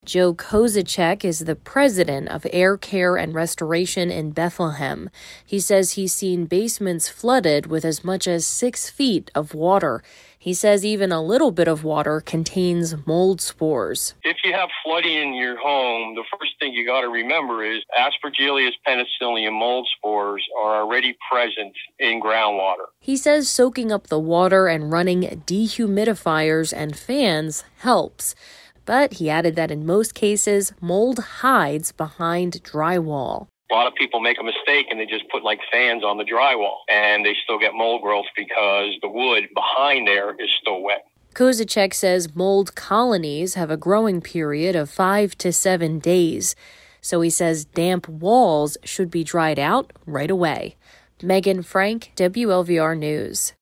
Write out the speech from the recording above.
Joe Kozacek is the president of Air Care and Restoration in Bethlehem. He says he's seen basements flooded with as much as 6 feet of water. He says even a little bit of water contains mold spores. If you have flooding in your home, the first thing you got to remember is Aspergillus penicillium mold spores are already present in groundwater. He says soaking up the water and running dehumidifiers and fans helps. But he added that in most cases, mold hides behind drywall. A lot of people make a mistake and they just put like fans on the drywall and they still get mold growth because the wood behind there is still wet. Kozacek says mold colonies have a growing period of 5 to 7 days. So he says damp walls should be dried out right away. Megan Frank, WLVR News.